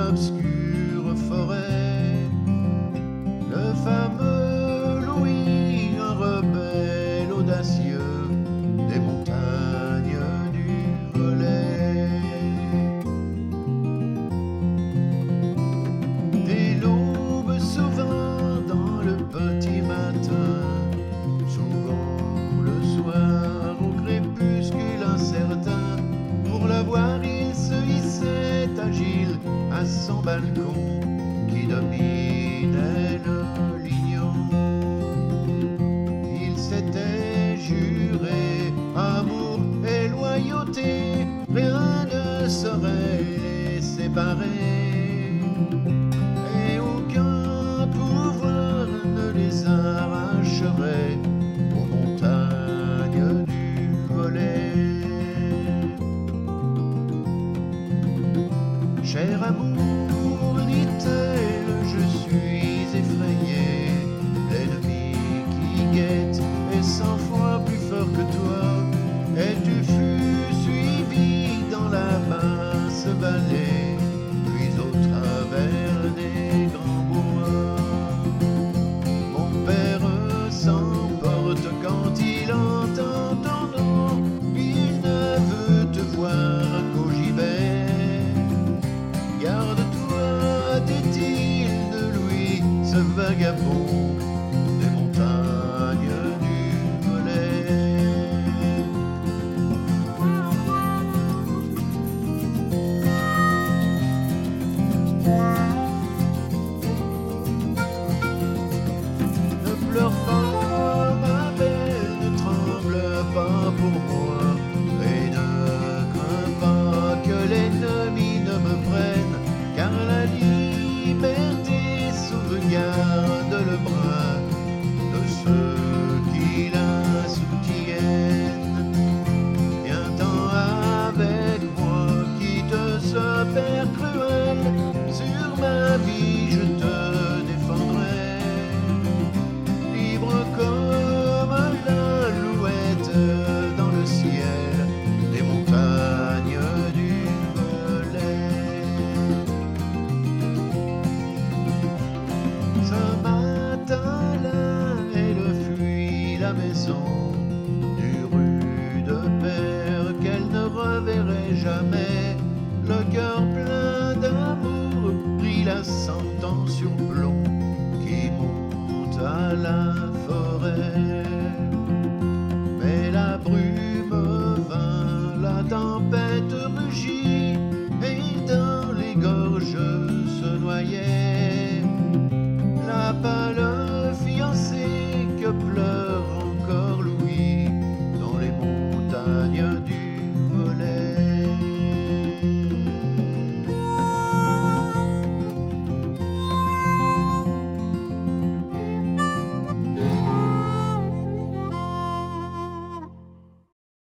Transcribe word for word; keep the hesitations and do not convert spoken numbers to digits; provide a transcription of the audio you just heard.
obscure forêt. Le fameux Louis, un rebelle audacieux des montagnes du Valais. Dès l'aube, souvent dans le petit matin, souvent le soir au crépuscule incertain, pour la voir il se hissait agile à son balcon qui dominait le lignon. Il s'était juré amour et loyauté, rien ne saurait les séparer, et aucun pouvoir ne les arracherait aux montagnes du Valais. Cher amour, dit-elle, je suis effrayé. L'ennemi qui guette est cent fois plus fort que toi, et tu fus suivi dans la basse vallée, puis au travers des grands bois. Mon père s'emporte quand il entend ton nom, il ne veut te voir qu'au gibet. Garde-toi, dit-il de lui, ce vagabond des montagnes du Valais. Ne pleure pas, ma belle, ne tremble pas pour moi, et ne crains pas que l'ennemi ne me prenne, car la liberté sauvegarde le bras de ceux qui la soutiennent. Viens-t'en avec moi, quitte ce père cruel, sur ma vie je te défendrai, libre comme l'alouette dans le ciel des montagnes du Valais. Ce matin-là, elle fuit la maison du rude père qu'elle ne reverrait jamais. Le cœur plein d'amour prit la sentence sur plomb qui monte à la forêt.